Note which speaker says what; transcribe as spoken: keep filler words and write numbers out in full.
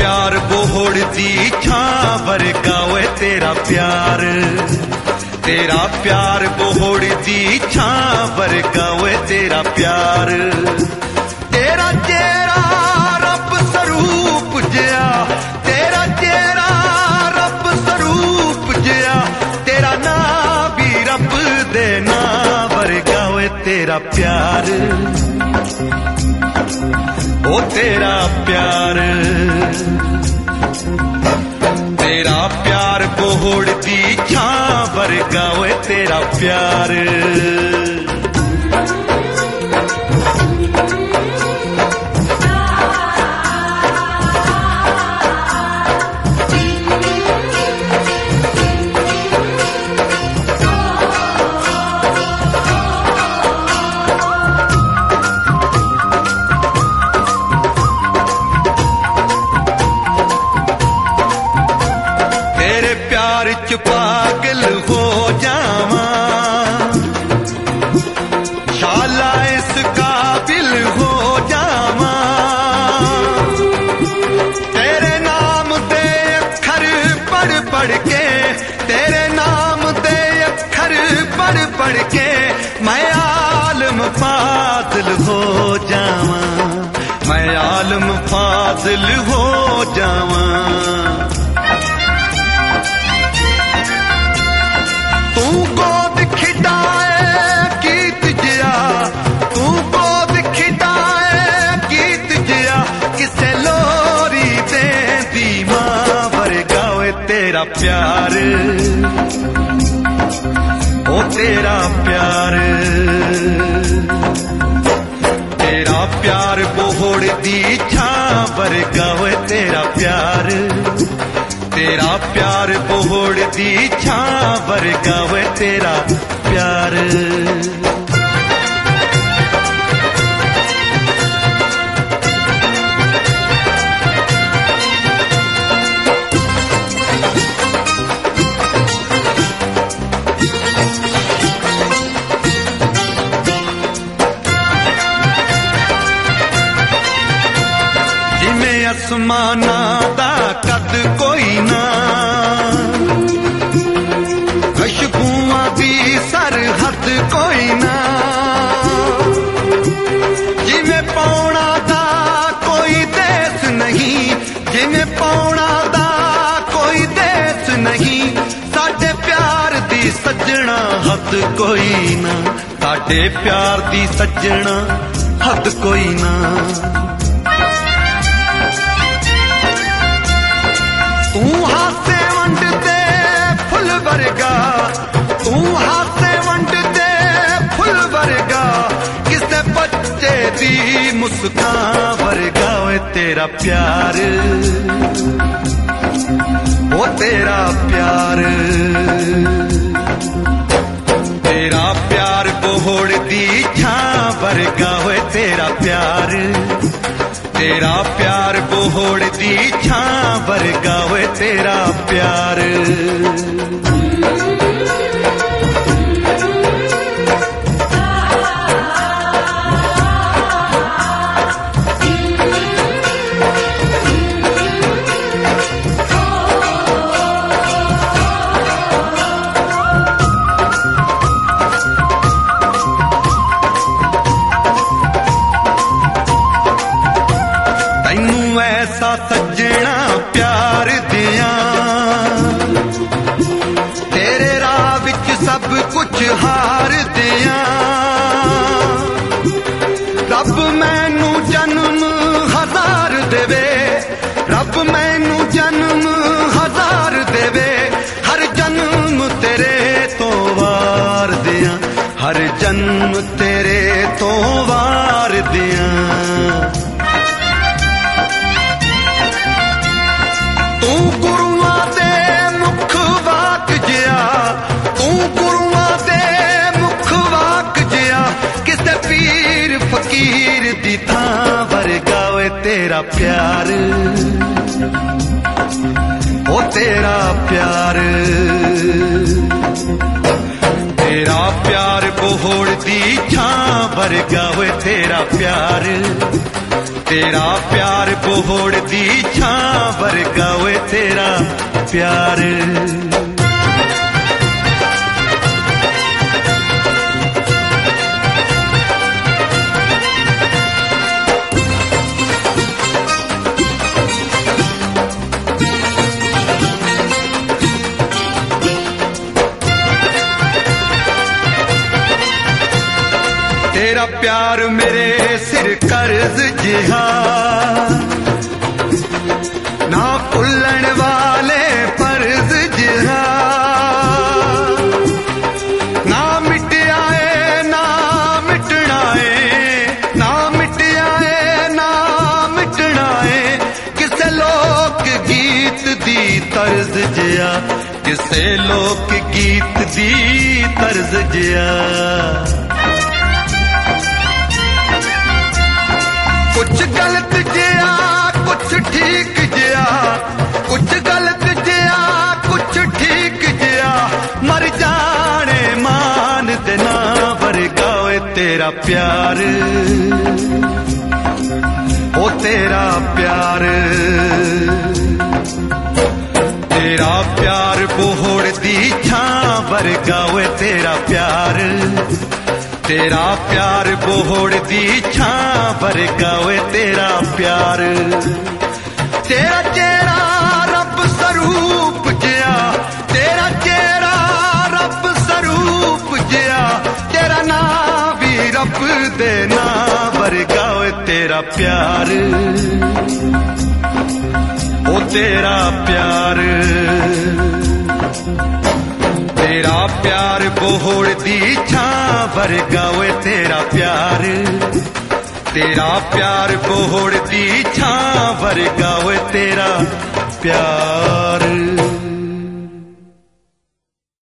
Speaker 1: प्यार बोहड़ दी छां वर्गा वे तेरा प्यार, तेरा प्यार बोहड़ दी छां वर्गा वे तेरा प्यार। तेरा चेहरा रब स्वरूप जिया, तेरा चेहरा रब स्वरूप जिया, तेरा नाम भी रब दे नाम वर्गा वे तेरा प्यार, ओ तेरा प्यार। तेरा प्यार बोहड़ दी छां वर्गा वे तेरा प्यार। पागल हो जावा, शाला इस काबिल हो जावा, तेरे नाम दे अखर पढ़ पढ़ के, तेरे नाम दे अखर पढ़ पढ़ के मैं आलम फाजिल हो जावा, मैं आलम फाजिल हो जावा। तेरा प्यार, ओ तेरा प्यार। तेरा प्यार बोहड़ दी छां वर्गा वे तेरा प्यार, तेरा प्यार बोहड़ दी छां वर्गा वे तेरा प्यार। आसमाना दा कद कोई ना, खुशबुआं दी सरहद कोई ना, जिमें पौना दा कोई देश नहीं, जिमें पौना दा कोई देश नहीं, साडे प्यार दी सजना हद कोई ना, साडे प्यार दी सजना हद कोई ना। तू हासे वंड दे फुल वर्गा, तू हासे वंड दे फुल वर्गा, किसे बच्चे दी मुस्कान वर्गा वे तेरा प्यार, ओ तेरा प्यार। तेरा प्यार बोहड़ दी छां वर्गा वे तेरा प्यार, तेरा प्यार बोहड़ दी छां वर्गा वे तेरा प्यार। ऐसा सजना प्यार दिया, तेरे राह विच सब कुछ हार दिया, रब मैनू जन्म हजार देवे, रब मैनू जन्म हजार देवे, हर जन्म तेरे तो वार दिया, हर जन्म तेरे तो वार दिया। तू गुरुआं दे मुख वाक जिया, तू गुरुआं दे मुख वाक जिया, किसे पीर फकीर दी थां वर्गा वे तेरा प्यार, ओ तेरा प्यार। तेरा प्यार बोहड़ दी छां वर्गा वे तेरा प्यार, तेरा प्यार बोहड़ दी छां वर्गा वे तेरा प्यार। तेरा प्यार मेरे सिर कर्ज जिहा ना भुल्लण वाले फर्ज जिहा ना मिटाए ना मिटना है ना मिटाए ना मिटना है किसे लोक गीत दी तर्ज जिया किसे लोक गीत दी तर्ज जिया। कुछ गलत जिया कुछ ठीक जिया कुछ गलत जिया कुछ ठीक जिया मर जाने मान देना वर्गा वे तेरा प्यार ओ तेरा प्यार। तेरा प्यार बोहड़ दी छां वर्गा वे तेरा प्यार। तेरा प्यार बोहड़ दी छां वर्गा वे तेरा प्यार। तेरा चेहरा रब स्वरूप जिया तेरा चेहरा रब स्वरूप जिया तेरा नाम भी रब दे ना वर्गा वे तेरा प्यार ओ तेरा प्यार। तेरा प्यार बोहड़ दी छां वर्गा वे तेरा प्यार। तेरा प्यार बोहड़ दी छां वर्गा वे तेरा प्यार।